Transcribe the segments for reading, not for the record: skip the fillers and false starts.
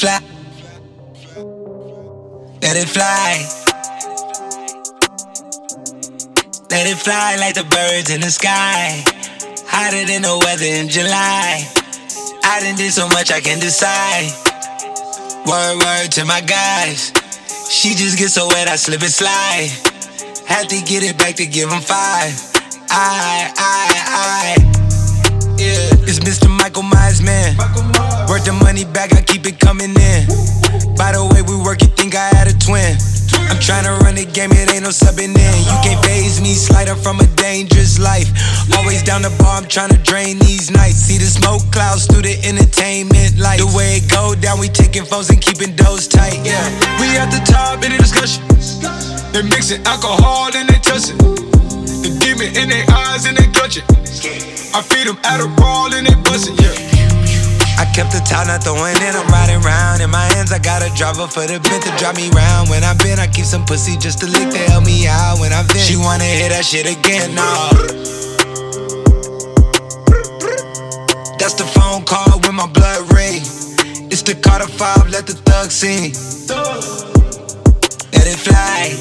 fly. Let it fly. Let it fly like the birds in the sky. Hotter than the weather in July. I done did so much I can't decide. Word to my guys. She just gets so wet I slip and slide. Had to get it back to give him 5. Yeah, it's Mr. Michael Myers, man. Worth the money back, I keep it coming in. By the way we work, you think I had a twin. I'm tryna run the game, it ain't no subbing in. You can't faze me, slider from a dangerous life. Always down the bar, I'm tryna drain these nights. See the smoke clouds through the entertainment light. The way it go down, we taking phones and keeping those tight, yeah. We at the top in the discussion. They mixing alcohol and they touching. The demon in their eyes and they clutching. I feed them Adderall and they bustin', yeah. I kept the top, not throwing in, I'm riding round. In my hands, I got a driver for the bent to drive me round. When I been, I keep some pussy just to lick to help me out. When I vent, she wanna hear that shit again, nah. That's the phone call with my blood ring. It's the Carter 5, let the thug sing. Let it fly.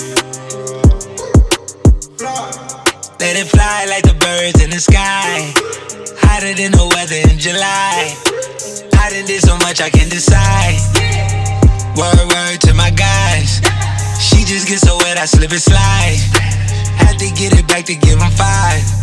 Let it fly like the birds in the sky. Hotter than the weather in July. I done did so much I can't decide. Word to my guys. She just gets so wet I slip and slide. Had to get it back to give him 5.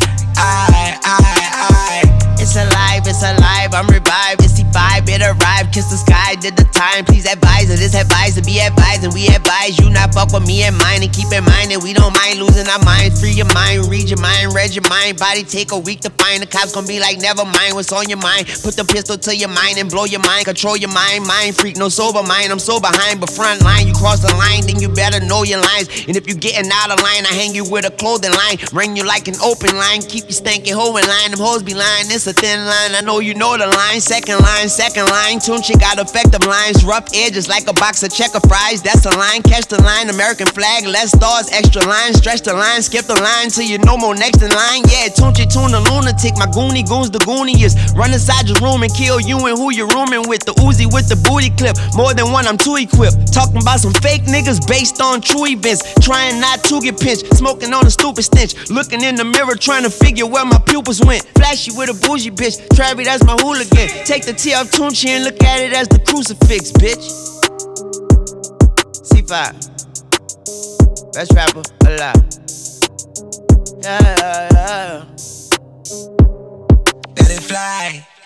It's alive, I'm revived. It's C5, it arrived, kiss the sky, did the time. Please advise her, this advisor, be advised. And we advise you not fuck with me and mine. And keep in mind that we don't mind losing our minds. Free your mind, read your mind, read your mind. Body take a week to find. The cops gon' be like, never mind what's on your mind. Put the pistol to your mind and blow your mind. Control your mind freak, no sober mind. I'm so behind, but front line. You cross the line, then you better know your lines. And if you getting out of line, I hang you with a clothing line. Ring you like an open line, keep you stanky hoe in line. Them hoes be lying, it's a thin line. I know you know the line. Second line. Tunchi got effective lines. Rough edges like a box of checker fries. That's a line, catch the line. American flag, less stars, extra line. Stretch the line, skip the line till you no more next in line. Yeah, Tunchi tune the lunatic. My goonie goons the gooniest. Run inside your room and kill you and who you're rooming with. The Uzi with the booty clip. More than one, I'm too equipped. Talking about some fake niggas based on true events. Trying not to get pinched. Smoking on a stupid stench. Looking in the mirror trying to figure where my pupils went. Flashy with a bougie bitch. Travi, that's my hooligan. Take the T off Tunchi and look at it as the crucifix, bitch. C5, best rapper alive. Yeah. Let it fly.